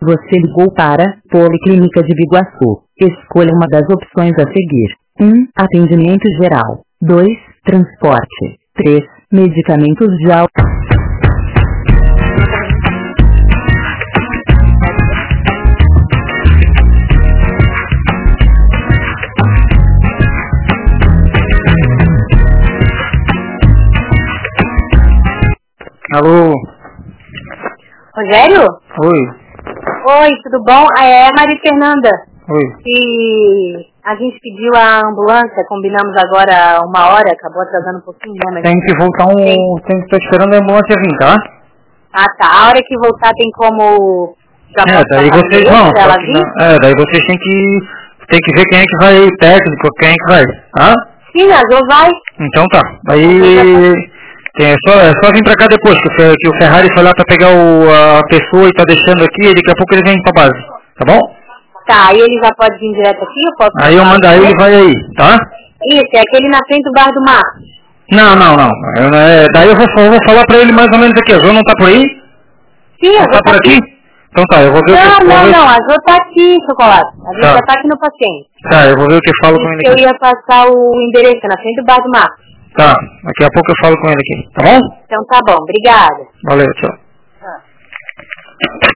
Você ligou para Policlínica de Biguaçu. Escolha uma das opções a seguir. 1. Atendimento geral. 2. Transporte. 3. Medicamentos de alta. Alô? Rogério? Oi. Oi, tudo bom? É a Maria Fernanda. Oi. E a gente pediu a ambulância, combinamos agora 1 hora, acabou atrasando um pouquinho, né? Mas Tem que voltar tem que estar esperando a ambulância vir, tá? Ah, tá. A hora que voltar tem como... Já Daí vocês vão. Daí vocês têm que ver quem é que vai, técnico, quem é que vai, tá? Sim, a Jo vai. Então tá. Daí... É só vir pra cá depois, que o Ferrari foi lá pra pegar a pessoa e tá deixando aqui, e daqui a pouco ele vem pra base, tá bom? Tá, aí ele já pode vir direto aqui, eu posso... Aí eu mando, aí ele vai aí, tá? Isso, é aquele na frente do Bar do Mar. Não. Daí eu vou falar pra ele mais ou menos aqui, a Jo não tá por aí? Sim, a Jo tá por aqui? Então tá, eu vou ver Não, a Jo tá aqui, Chocolate. A gente já tá aqui no paciente. Tá, eu vou ver o que eu falo com ele aqui. Eu ia passar o endereço na frente do Bar do Mar. Tá, daqui a pouco eu falo com ele aqui, tá bom? Então tá bom, obrigada. Valeu, tchau.